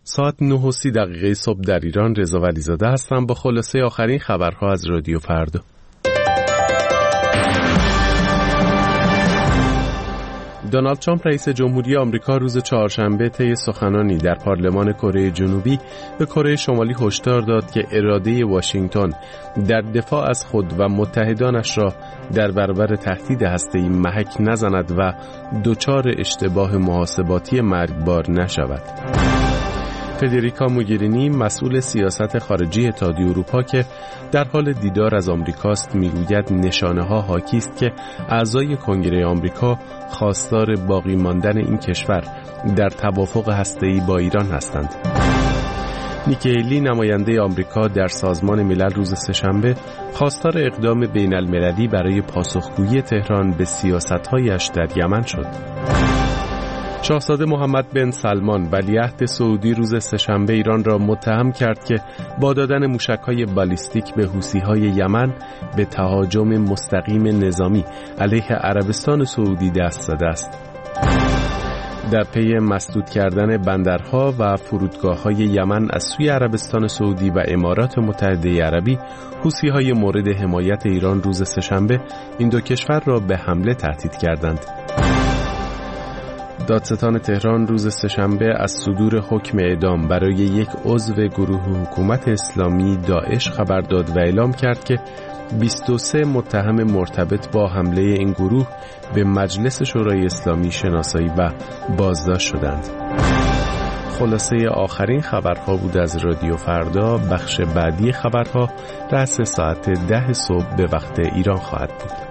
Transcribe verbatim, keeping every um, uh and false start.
ساعت نه و سی دقیقه صبح در ایران. رضا ولیزاده هستم با خلاصه آخرین خبرها از رادیو فردا. دونالد ترامپ رئیس جمهوری آمریکا روز چهارشنبه طی سخنانی در پارلمان کره جنوبی به کره شمالی هشدار داد که اراده واشنگتن در دفاع از خود و متحدانش را در برابر تهدید هسته‌ای محک نزند و دچار اشتباه محاسباتی مرگبار نشود. فدریکا موگرینی مسئول سیاست خارجی اتحادیه اروپا که در حال دیدار از آمریکاست میگوید نشانه‌ها حاکی است که اعضای کنگره آمریکا خواستار باقی ماندن این کشور در توافق هسته‌ای با ایران هستند. نیکی هیلی نماینده آمریکا در سازمان ملل روز سه‌شنبه خواستار اقدام بین المللی برای پاسخگویی تهران به سیاست‌هایش در یمن شد. شاهزاده محمد بن سلمان ولیعهد سعودی روز سه‌شنبه ایران را متهم کرد که با دادن موشک‌های بالیستیک به حوثی‌های یمن به تهاجم مستقیم نظامی علیه عربستان سعودی دست زده است. در پی مسدود کردن بندرها و فرودگاه‌های یمن از سوی عربستان سعودی و امارات متحده عربی، حوثی‌های مورد حمایت ایران روز سه‌شنبه این دو کشور را به حمله تهدید کردند. دادستان تهران روز سه‌شنبه از صدور حکم اعدام برای یک عضو گروه حکومت اسلامی داعش خبر داد و اعلام کرد که بیست و سه متهم مرتبط با حمله این گروه به مجلس شورای اسلامی شناسایی و بازداشت شدند. خلاصه آخرین خبرها بود از رادیو فردا. بخش بعدی خبرها رأس ساعت ده صبح به وقت ایران خواهد بود.